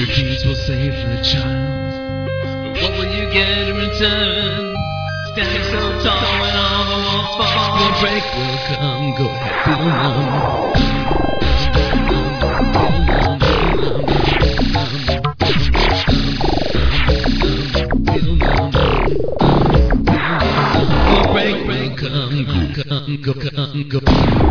Your deeds will save the child. But what will you get in return? Standing so tall when all the walls fall. Your break will come, go ahead, feel numb. Your break will come, go.